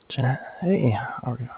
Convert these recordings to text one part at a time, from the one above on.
Jeanette, hey, how are you?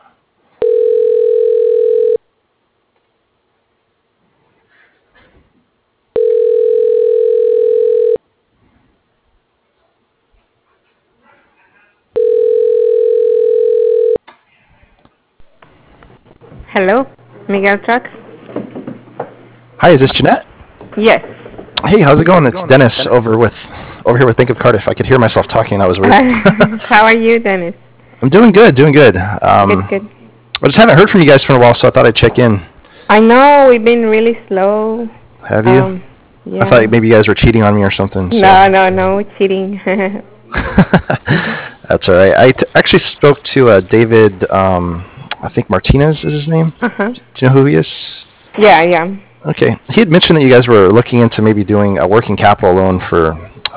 Hello, Miguel Trucks? Hi, is this Jeanette? Yes. Hey, how's it going? It's Dennis over here with Think of Cardiff. I could hear myself talking. That was weird. How are you, Dennis? I'm doing good, doing good. Good. I just haven't heard from you guys for a while, so I thought I'd check in. I know we've been really slow. Have you? Yeah. I thought maybe you guys were cheating on me or something. So. No, cheating. That's all right. Actually spoke to David. I think Martinez is his name. Uh-huh. Do you know who he is? Yeah. Okay. He had mentioned that you guys were looking into maybe doing a working capital loan for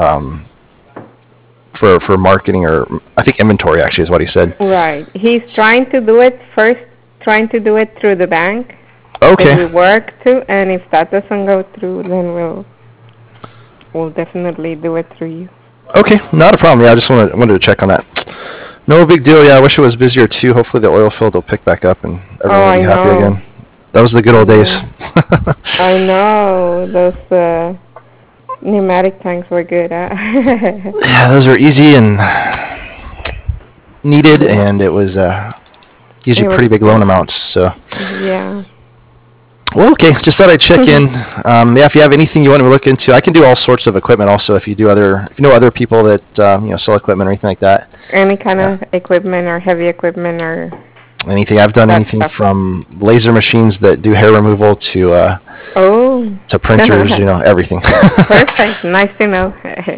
marketing, or I think inventory actually is what he said. Right. He's trying to do it through the bank. Okay. If we work to, and if that doesn't go through, then we'll definitely do it through you. Okay, not a problem. Yeah, I just wanted to check on that. No big deal. Yeah, I wish it was busier too. Hopefully the oil field will pick back up and everyone will be happy again. That was the good old days. I know. Those pneumatic tanks were good. Yeah, those were easy and needed, and it was usually pretty big loan amounts. So. Yeah. Well, okay. Just thought I'd check in. Yeah, if you have anything you want to look into, I can do all sorts of equipment. Also, if you know other people that sell equipment or anything like that. Any kind of equipment or heavy equipment or. Anything. I've done anything stuff. From laser machines that do hair removal to printers. Everything. Perfect. Nice to know.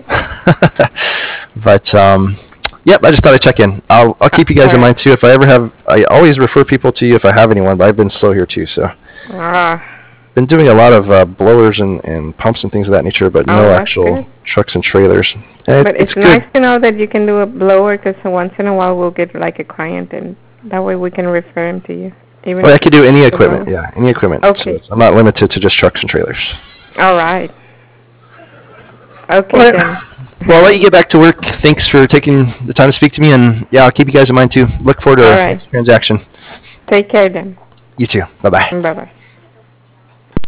But yep, I just thought I'd check in. I'll keep you guys in mind too. If I ever have, I always refer people to you if I have anyone. But I've been slow here too, so. Been doing a lot of blowers and pumps and things of that nature, but no actual trucks and trailers. But it's nice to know that you can do a blower, because once in a while we'll get like a client, and that way we can refer him to you. Well, I could do any equipment. Yeah, any equipment. Okay. So I'm not limited to just trucks and trailers. All right. Okay, then. Well, I'll let you get back to work. Thanks for taking the time to speak to me, and yeah, I'll keep you guys in mind too. Look forward to a transaction. Take care then. You too. Bye-bye. Bye-bye.